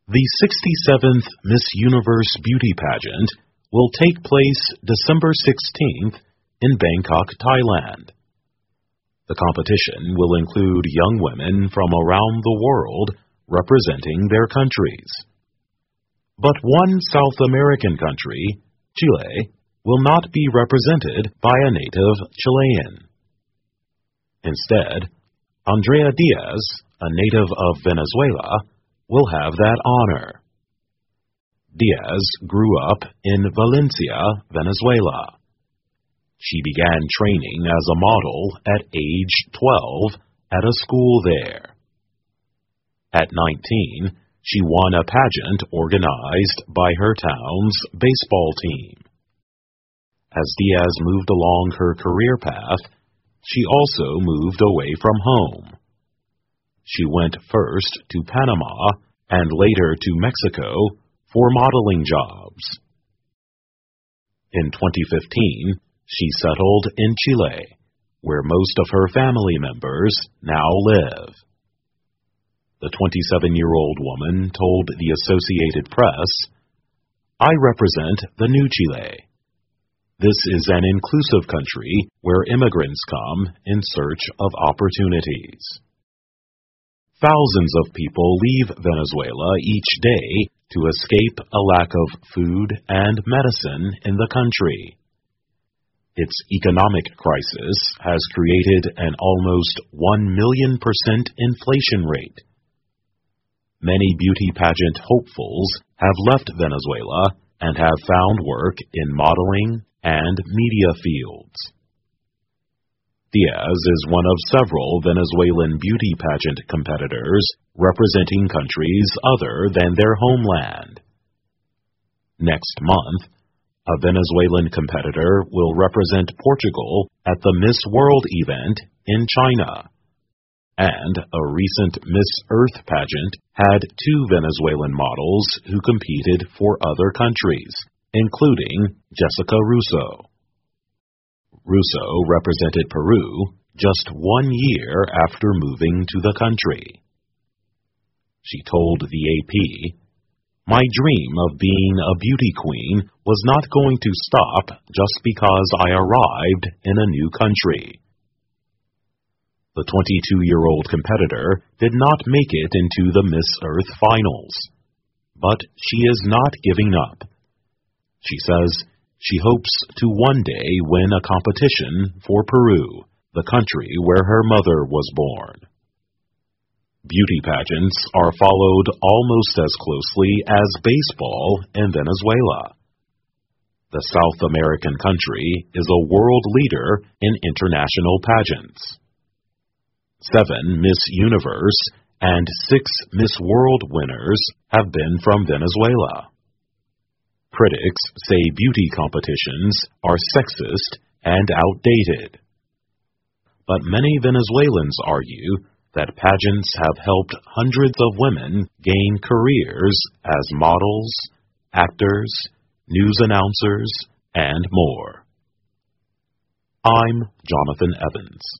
The 67th Miss Universe Beauty Pageant will take place December 16th in Bangkok, Thailand. The competition will include young women from around the world representing their countries. But one South American country, Chile, will not be represented by a native Chilean. Instead, Andrea Diaz, a native of Venezuela, will have that honor. Diaz grew up in Valencia, Venezuela. She began training as a model at age 12 at a school there. At 19, she won a pageant organized by her town's baseball team. As Diaz moved along her career path, she also moved away from home. She went first to Panama and later to Mexico for modeling jobs. In 2015, she settled in Chile, where most of her family members now live. The 27-year-old woman told the Associated Press, "I represent the new Chile. This is an inclusive country where immigrants come in search of opportunities." Thousands of people leave Venezuela each day to escape a lack of food and medicine in the country. Its economic crisis has created an almost 1,000,000% inflation rate. Many beauty pageant hopefuls have left Venezuela and have found work in modeling and media fields. Diaz is one of several Venezuelan beauty pageant competitors representing countries other than their homeland. Next month, a Venezuelan competitor will represent Portugal at the Miss World event in China. And a recent Miss Earth pageant had 2 Venezuelan models who competed for other countries, including Jessica Russo. Russo represented Peru just 1 year after moving to the country. She told the AP, "My dream of being a beauty queen was not going to stop just because I arrived in a new country." The 22-year-old competitor did not make it into the Miss Earth finals, but she is not giving up. She says she hopes to one day win a competition for Peru, the country where her mother was born. Beauty pageants are followed almost as closely as baseball in Venezuela. The South American country is a world leader in international pageants. 7 Miss Universe and 6 Miss World winners have been from Venezuela. Critics say beauty competitions are sexist and outdated. But many Venezuelans argue that pageants have helped hundreds of women gain careers as models, actors, news announcers, and more. I'm Jonathan Evans.